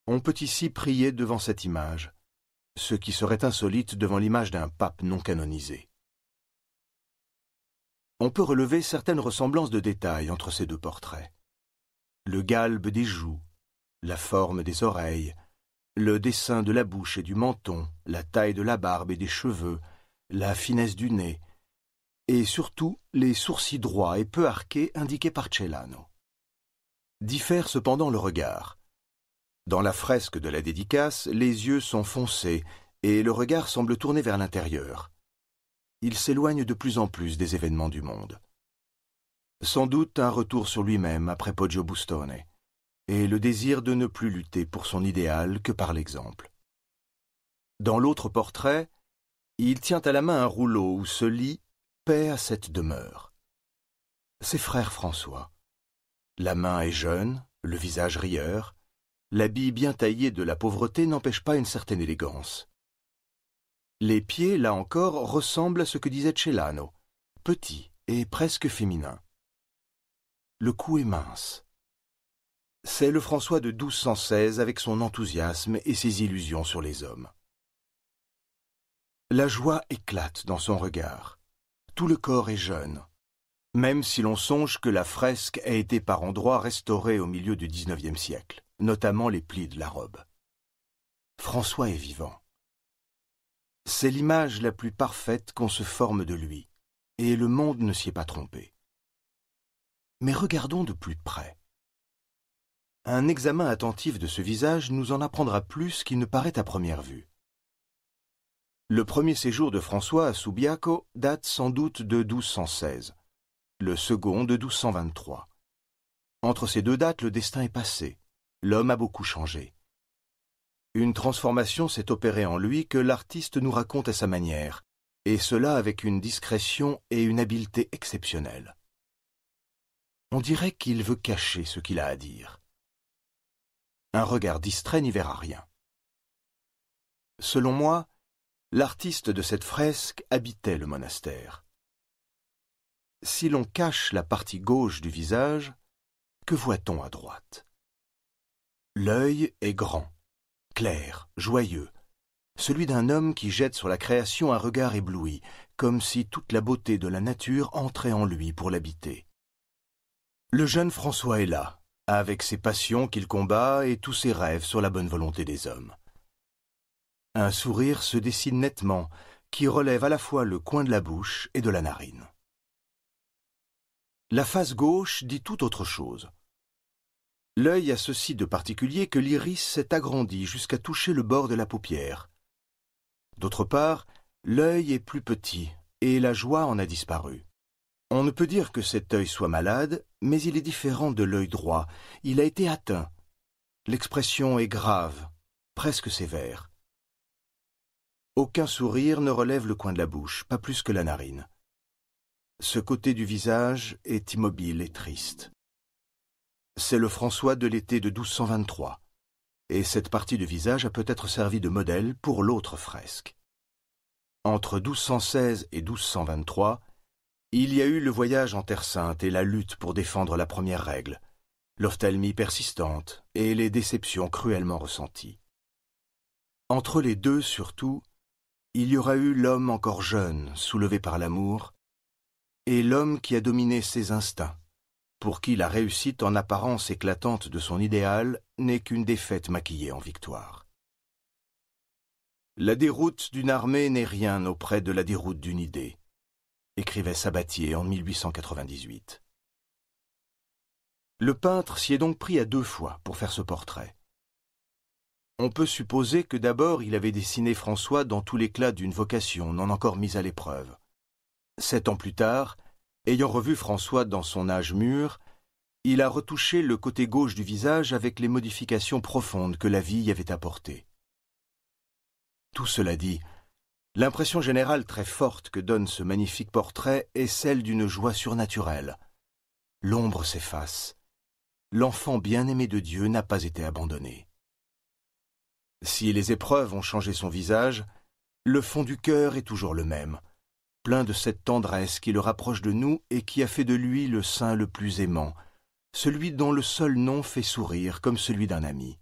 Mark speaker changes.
Speaker 1: On peut ici prier devant cette image, ce qui serait insolite devant l'image d'un pape non canonisé. On peut relever certaines ressemblances de détails entre ces deux portraits. Le galbe des joues, la forme des oreilles, le dessin de la bouche et du menton, la taille de la barbe et des cheveux, la finesse du nez, et surtout les sourcils droits et peu arqués indiqués par Celano. Diffère cependant le regard. Dans la fresque de la dédicace, les yeux sont foncés et le regard semble tourné vers l'intérieur. Il s'éloigne de plus en plus des événements du monde. Sans doute un retour sur lui-même après Poggio Bustone, et le désir de ne plus lutter pour son idéal que par l'exemple. Dans l'autre portrait, il tient à la main un rouleau où se lit « Paix à cette demeure ». C'est frère François. La main est jeune, le visage rieur, l'habit bien taillé de la pauvreté n'empêche pas une certaine élégance. Les pieds, là encore, ressemblent à ce que disait Celano, petits et presque féminins. Le cou est mince. C'est le François de 1216 avec son enthousiasme et ses illusions sur les hommes. La joie éclate dans son regard. Tout le corps est jeune, même si l'on songe que la fresque a été par endroits restaurée au milieu du XIXe siècle, notamment les plis de la robe. François est vivant. C'est l'image la plus parfaite qu'on se forme de lui, et le monde ne s'y est pas trompé. Mais regardons de plus près. Un examen attentif de ce visage nous en apprendra plus qu'il ne paraît à première vue. Le premier séjour de François à Subiaco date sans doute de 1216, le second de 1223. Entre ces deux dates, le destin est passé. L'homme a beaucoup changé. Une transformation s'est opérée en lui que l'artiste nous raconte à sa manière, et cela avec une discrétion et une habileté exceptionnelles. On dirait qu'il veut cacher ce qu'il a à dire. Un regard distrait n'y verra rien. Selon moi, l'artiste de cette fresque habitait le monastère. Si l'on cache la partie gauche du visage, que voit-on à droite? L'œil est grand, clair, joyeux, celui d'un homme qui jette sur la création un regard ébloui, comme si toute la beauté de la nature entrait en lui pour l'habiter. Le jeune François est là, avec ses passions qu'il combat et tous ses rêves sur la bonne volonté des hommes. Un sourire se dessine nettement, qui relève à la fois le coin de la bouche et de la narine. La face gauche dit tout autre chose. L'œil a ceci de particulier que l'iris s'est agrandi jusqu'à toucher le bord de la paupière. D'autre part, l'œil est plus petit, et la joie en a disparu. On ne peut dire que cet œil soit malade, mais il est différent de l'œil droit. Il a été atteint. L'expression est grave, presque sévère. Aucun sourire ne relève le coin de la bouche, pas plus que la narine. Ce côté du visage est immobile et triste. C'est le François de l'été de 1223, et cette partie de visage a peut-être servi de modèle pour l'autre fresque. Entre 1216 et 1223, il y a eu le voyage en Terre Sainte et la lutte pour défendre la première règle, l'ophtalmie persistante et les déceptions cruellement ressenties. Entre les deux, surtout, il y aura eu l'homme encore jeune, soulevé par l'amour, et l'homme qui a dominé ses instincts, pour qui la réussite en apparence éclatante de son idéal n'est qu'une défaite maquillée en victoire. La déroute d'une armée n'est rien auprès de la déroute d'une idée, écrivait Sabatier en 1898. Le peintre s'y est donc pris à 2 fois pour faire ce portrait. On peut supposer que d'abord il avait dessiné François dans tout l'éclat d'une vocation non encore mise à l'épreuve. 7 ans plus tard, ayant revu François dans son âge mûr, il a retouché le côté gauche du visage avec les modifications profondes que la vie y avait apportées. Tout cela dit, l'impression générale très forte que donne ce magnifique portrait est celle d'une joie surnaturelle. L'ombre s'efface. L'enfant bien-aimé de Dieu n'a pas été abandonné. Si les épreuves ont changé son visage, le fond du cœur est toujours le même, plein de cette tendresse qui le rapproche de nous et qui a fait de lui le saint le plus aimant, celui dont le seul nom fait sourire comme celui d'un ami.